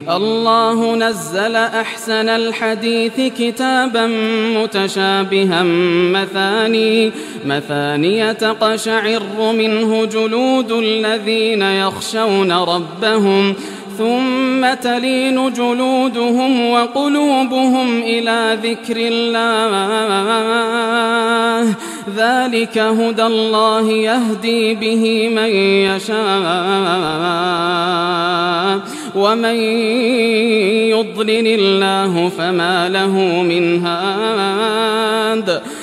الله نزل أحسن الحديث كتابا متشابها مثانية تقشعر منه جلود الذين يخشون ربهم ثم تلين جلودهم وقلوبهم إلى ذكر الله ذلك هدى الله يهدي به من يشاء ومن يضلل الله فما له من هاد